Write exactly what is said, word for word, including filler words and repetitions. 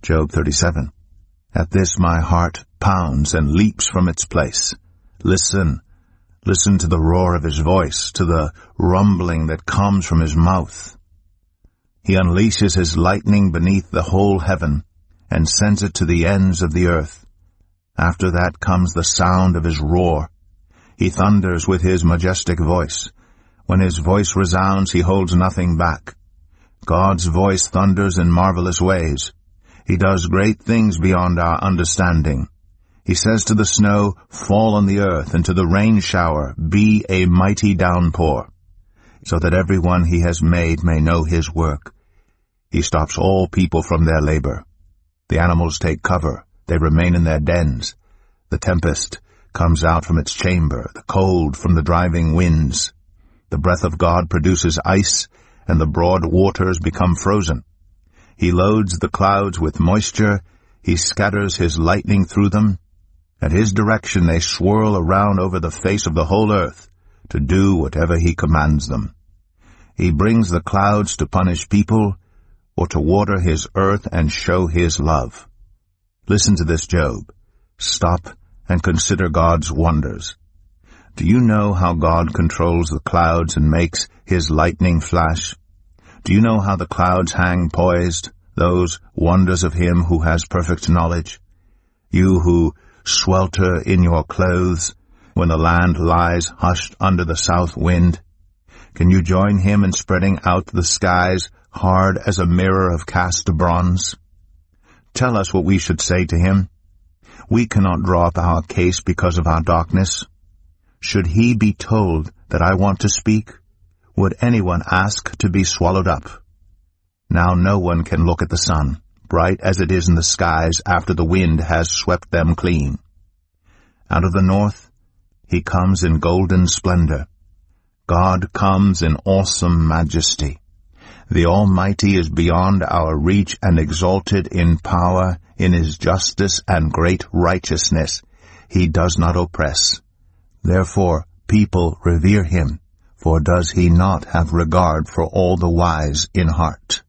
Job thirty-seven. At this my heart pounds and leaps from its place. Listen, listen to the roar of his voice, to the rumbling that comes from his mouth. He unleashes his lightning beneath the whole heaven, and sends it to the ends of the earth. After that comes the sound of his roar. He thunders with his majestic voice. When his voice resounds, he holds nothing back. God's voice thunders in marvelous ways. He does great things beyond our understanding. He says to the snow, fall on the earth, and to the rain shower, be a mighty downpour, so that everyone he has made may know his work. He stops all people from their labor. The animals take cover. They remain in their dens. The tempest comes out from its chamber, the cold from the driving winds. The breath of God produces ice, and the broad waters become frozen. He loads the clouds with moisture. He scatters his lightning through them. At his direction they swirl around over the face of the whole earth to do whatever he commands them. He brings the clouds to punish people, or to water his earth and show his love. Listen to this, Job. Stop and consider God's wonders. Do you know how God controls the clouds and makes his lightning flash? Do you know how the clouds hang poised, those wonders of him who has perfect knowledge? You who swelter in your clothes when the land lies hushed under the south wind, can you join him in spreading out the skies hard as a mirror of cast bronze? Tell us what we should say to him. We cannot draw up our case because of our darkness. Should he be told that I want to speak? Would anyone ask to be swallowed up? Now no one can look at the sun, bright as it is in the skies after the wind has swept them clean. Out of the north he comes in golden splendor. God comes in awesome majesty. The Almighty is beyond our reach and exalted in power, in his justice and great righteousness. He does not oppress. Therefore people revere him, for does he not have regard for all the wise in heart?